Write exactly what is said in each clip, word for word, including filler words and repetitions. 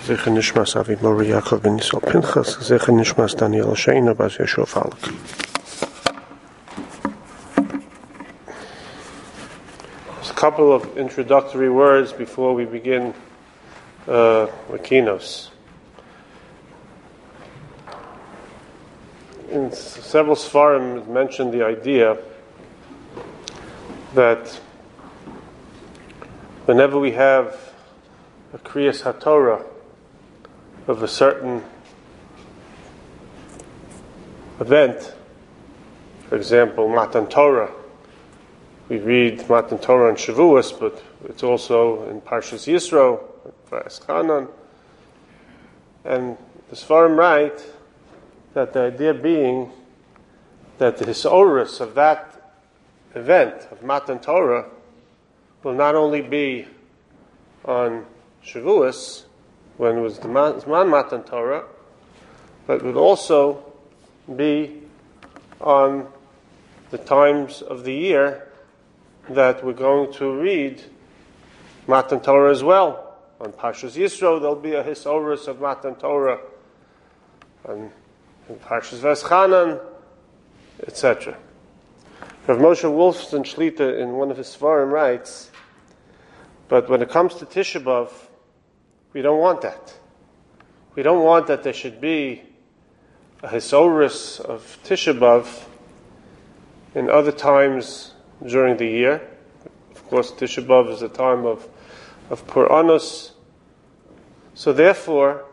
Zecher Nishmas Avi Mori Yaakov ben Yisrael Pinchas, Zecher Nishmas Daniel Sheina Bas Yeshua Falk. There's a couple of introductory words before we begin uh, with Kinos. In several Sfarim mentioned the idea that whenever we have a Kriyas HaTorah of a certain event, for example, Matan Torah, we read Matan Torah in Shavuos, but it's also in Parshas Yisro, Va'eschanan, and the Sfarim write that the idea being that the hisorus of that event, of Matan Torah, will not only be on Shavuos, when it was the Zman Matan Torah, but would also be on the times of the year that we're going to read Matan Torah as well. On Parshas Yisro, there'll be a hisorus of Matan Torah, and in Parshas Va'eschanan, et cetera. Rav Moshe Wolfson Shlita in one of his Svarim writes, but when it comes to Tisha B'Av, we don't want that. We don't want that there should be a hisorus of Tisha B'Av in other times during the year. Of course, Tisha B'Av is a time of, of Pur'anus. So therefore,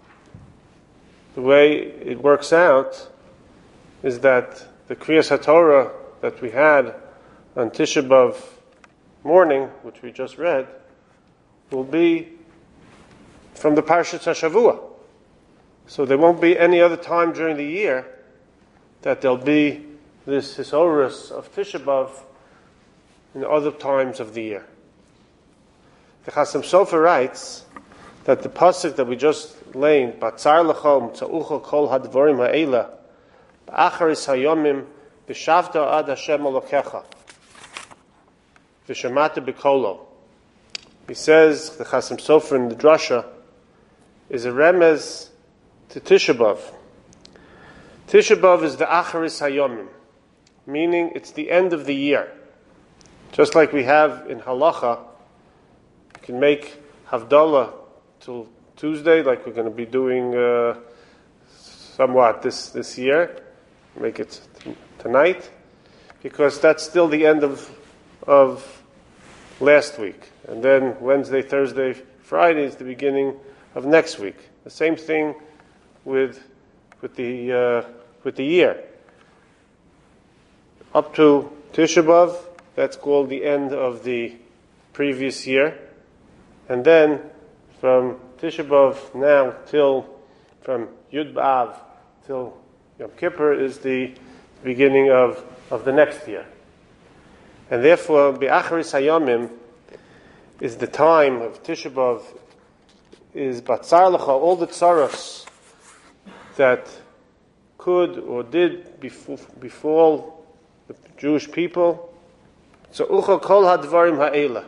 the way it works out is that the Kriyas HaTorah that we had on Tisha B'Av morning, which we just read, will be from the Parshat HaShavua. So there won't be any other time during the year that there'll be this hisorus of Tisha B'Av in other times of the year. The Chasam Sofer writes that the pasuk that we just learned, Batzar lechom tza'ucha kol hadvarim ha'ela ba'acharis hayomim b'shavta ad Hashem Elokecha v'shemata b'kolo. He says, the Chasam Sofer in the Drasha, is a remez to Tisha B'Av. Tisha B'Av is the Acharis Hayomim, meaning it's the end of the year. Just like we have in Halacha, you can make Havdalah till Tuesday, like we're going to be doing uh, somewhat this, this year. Make it t- tonight, because that's still the end of of last week. And then Wednesday, Thursday, Friday is the beginning of next week. The same thing with with the uh, with the year. Up to Tisha B'Av, that's called the end of the previous year, and then from Tisha B'Av now till from Yud B'Av till Yom Kippur is the beginning of, of the next year, and therefore Be'acharis Hayomim is the time of Tisha B'Av, is Batzar Lecha, all the tzaros that could or did befall, befall the Jewish people. So Ucha Kol Hadvarim Ha'ela,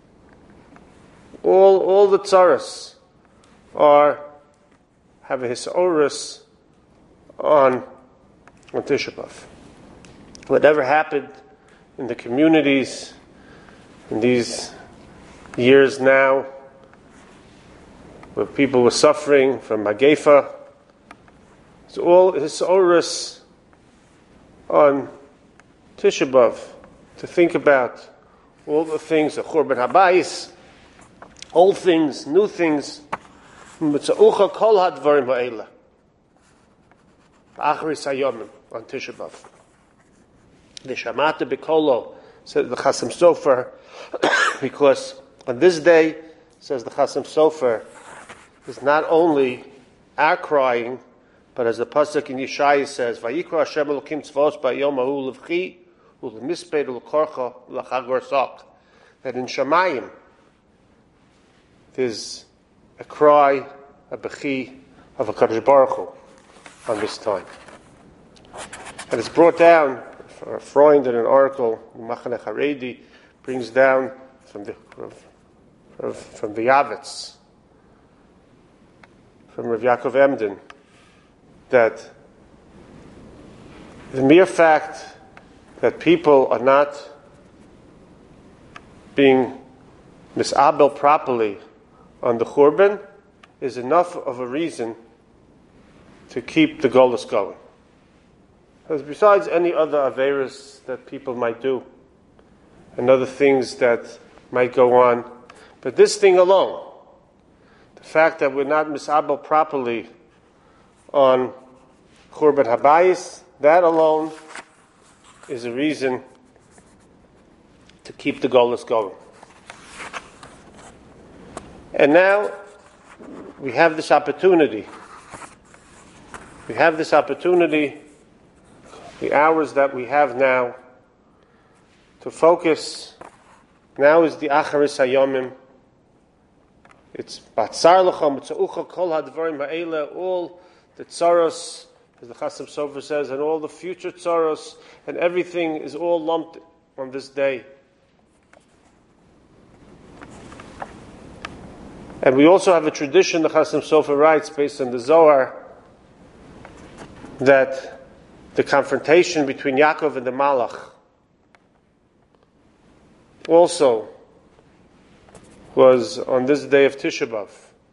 all all the tzaros are have a hisorus on on Tisha B'Av. Whatever happened in the communities in these years now, where people were suffering from Magefa, it's all hisorus on Tisha B'Av, to think about all the things, the Churban Habayis, old things, new things. Mitzaucha kol hadvarim ha'ela, Acharis Hayomim on Tisha B'Av. The Shamata B'Kolo, says the Chasam Sofer, because on this day, says the Chasam Sofer, is not only our crying, but as the pasuk in Yeshaya says, Vayikra Hashem Elokim tzvos ba'yom ha'u levchi u'lemisped u'lekorcha u'lachagor sak, that in Shamayim there's a cry, a bechi of a Kadosh Baruch Hu on this time. And it's brought down, Freund in an article, Machaneh Haredi brings down from the from, from the Yavitz, from Rav Yaakov Emden that the mere fact that people are not being misabel properly on the Churban is enough of a reason to keep the Golus going. Because besides any other Averis that people might do, and other things that might go on, but this thing alone, the fact that we're not misabel properly on Churban Habayis, that alone is a reason to keep the Golus going. And now we have this opportunity. We have this opportunity, the hours that we have now, to focus. Now is the Acharis Hayomim. It's Batzar L'chom, Tza'ucha Kol HaDvarim Ha'ele, all the tzaros, as the Chasam Sofer says, and all the future tzaros, and everything is all lumped on this day. And we also have a tradition, the Chasam Sofer writes, based on the Zohar, that the confrontation between Yaakov and the Malach also was on this day of Tisha B'Av.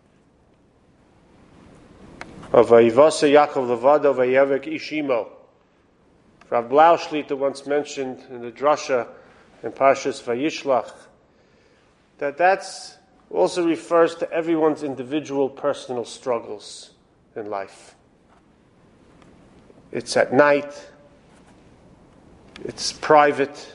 Of Vayivasa Yaakov Levado Vayevek Ishimo. Rav Blau Shlita once mentioned in the Drasha in Parshas Vayishlach that that's also refers to everyone's individual personal struggles in life. It's at night. It's private.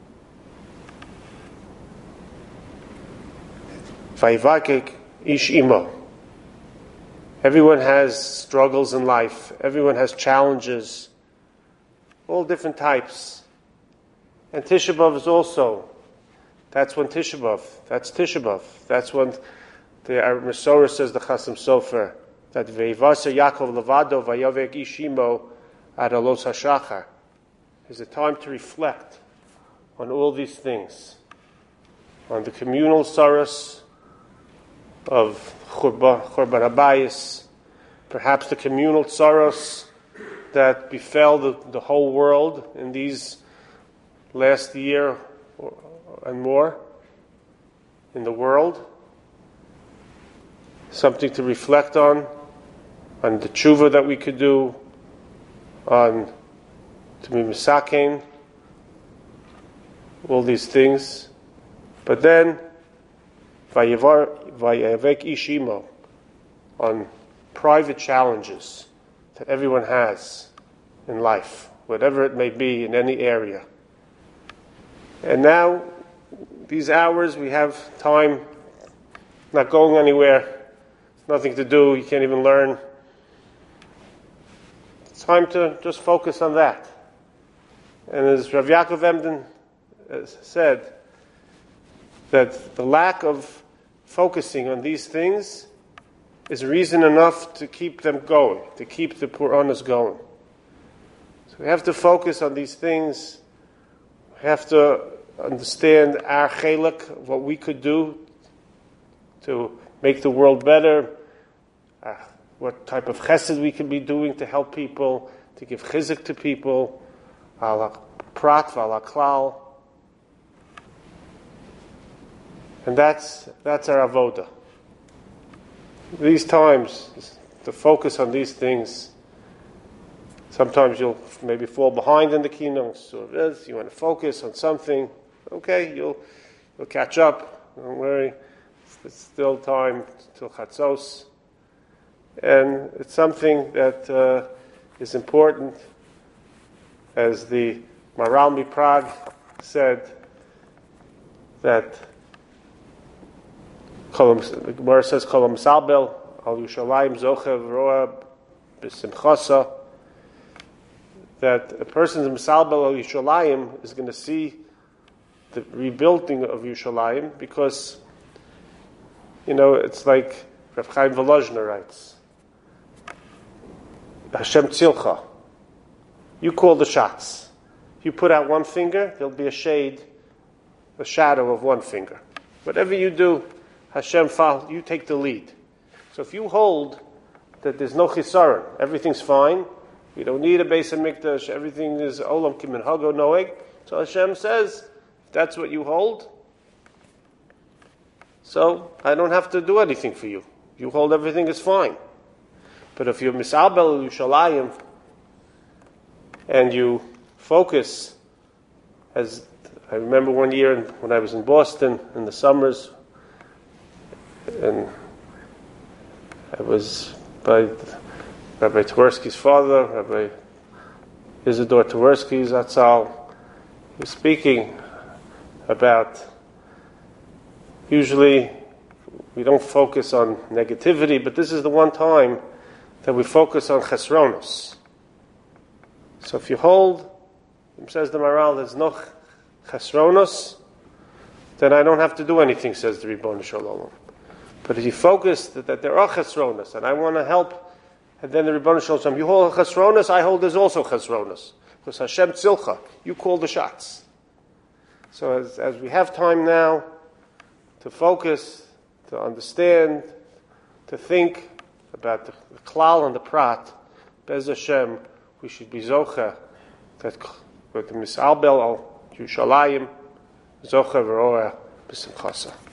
Vayivakek ish imo. Everyone has struggles in life. Everyone has challenges. All different types. And Tisha B'Av is also. That's when Tisha B'Av. That's Tisha B'Av. That's when the Masorah says, the Chasam Sofer, that Ve'ivasa Yaakov Levado Vayavek Ishimo Ad Alos HaShachar. Is a time to reflect on all these things. On the communal sorrows of Churban Habayis, perhaps the communal tzaros that befell the, the whole world in these last year or, and more in the world. Something to reflect on, on the tshuva that we could do, on to be misakein, all these things. But then Vayavek Ishimo, on private challenges that everyone has in life, whatever it may be in any area. And now, these hours, we have time, not going anywhere, nothing to do, you can't even learn. It's time to just focus on that. And as Rav Yaakov Emden said, that the lack of focusing on these things is reason enough to keep them going, to keep the Puranas going. So we have to focus on these things. We have to understand our chelik, what we could do to make the world better, uh, what type of chesed we can be doing to help people, to give chizuk to people, ala prat v'ala klal. And that's that's our avoda. These times, to focus on these things. Sometimes you'll maybe fall behind in the keynotes, or this. You want to focus on something. Okay, you'll you'll catch up. Don't worry. It's still time till Chatzos, and it's something that uh, is important, as the Maral MiPrague said, that the Gemara says, "Kolam Salbel al Yushalayim Zochev Roa B'Simchasa," that a person's Misalbel al Yushalayim is going to see the rebuilding of Yushalayim, because, you know, it's like Rav Chaim Volozhiner writes, Hashem Tzilcha, you call the shots. You put out one finger, there'll be a shade, a shadow of one finger. Whatever you do, Hashem, you take the lead. So if you hold that there's no chisaron. Everything's fine. We don't need a Beis HaMikdash. Everything is olam kimin hago noeg. So Hashem says, if that's what you hold, so I don't have to do anything for you. You hold everything is fine. But if you're misabel Yerushalayim and you focus, as I remember one year when I was in Boston in the summers, and I was by Rabbi Twersky's father, Rabbi Isidore Twersky Zatzal. He was speaking about, usually we don't focus on negativity, but this is the one time that we focus on chesronos. So if you hold, says the Maral, there's no chesronos, then I don't have to do anything, says the Ribbon Shalom. But if you focus that, that there are chesronos, and I want to help, and then the Ribbon Shalom, you hold chesronos, I hold there's also chesronos. Because Hashem tzilcha, you call the shots. So as, as we have time now to focus, to understand, to think about the, the klal and the prat, Bez Hashem, we should be zocha, that with the mis'albel al Yerushalayim, zocha v'roa b'simchasa.